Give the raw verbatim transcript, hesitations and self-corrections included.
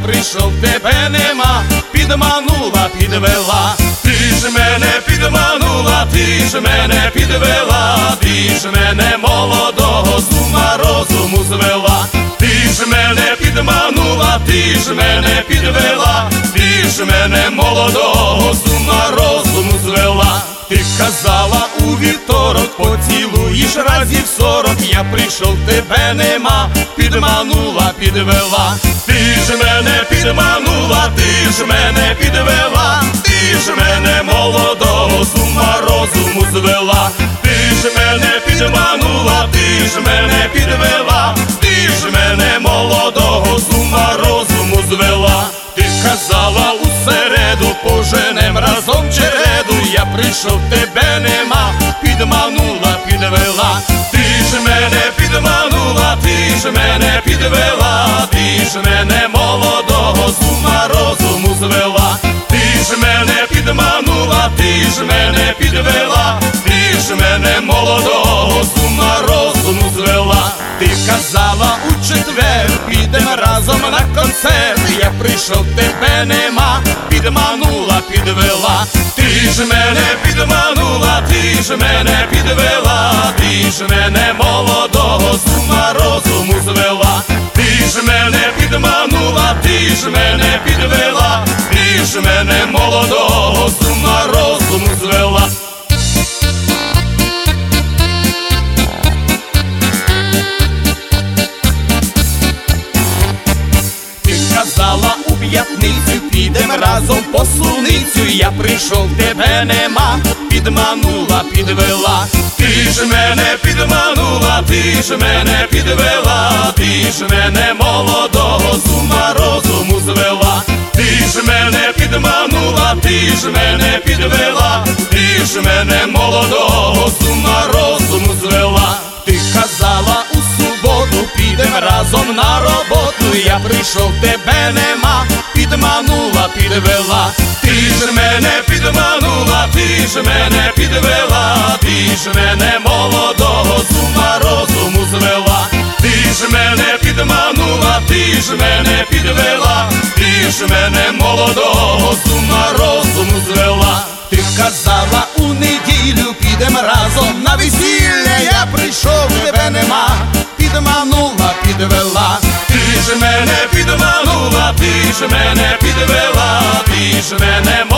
прийшов, тебе нема, підманула, підвела. Ти ж мене підманула, ти ж мене підвела, ти ж мене молодого з ума розуму звела. Ти ж мене підманула, ти ж мене підвела, ти ж мене молодого з ума розуму звела. Ти казала у вівторок, поцілуєш разів сорок, я прийшов, тебе нема, підманула, підвела. Ти ж мене підманула, ти ж мене підвела, ти ж мене молодого з ума розуму звела. Ти ж мене підманула, ти ж мене підвела, ти ж мене молодого з ума розуму звела. Ти казала у середу, поженем разом череду, я прийшов, тебе нема, підманула, підвела. Ти ж мене підманула, ти ж мене підвела, ти ж мене молодого з ума розуму звела. Ти ж мене підманула, ти ж мене підвела, ти ж мене молодого з ума розуму звела. Ти казала у четвер, підем разом на концерт, я прийшов, тебе нема, підманула, підвела. Ти ж мене підманула, ти ж мене підвела, ти ж мене молодого з ума розуму звела. Ти ж мене підманула, ти ж мене підвела, ти ж мене молодого з ума розуму звела. Казала у п'ятницю, підем разом по суницю, я прийшов, тебе нема, підманула, підвела. Ти ж мене підманула, ти ж мене підвела, ти ж мене молодого з ума розуму звела. Ти ж мене підманула, ти ж мене підвела, ти ж мене молодого з ума розуму звела. Ти казала у суботу, підем разом на роботу, я прийшов, тебе нема, підманула, підвела. Ти ж мене підманула, ти ж мене підвела, ти ж мене молодого з ума розуму звела. Ти ж мене підманула, ти ж мене підвела, ти ж мене молодого з ума розуму звела. Ти казала у неділю, підем разом на весілля, я прийшов, тебе нема, підманула, підвела. Ти ж мене підманула, ти ж мене підвела, ти ж мене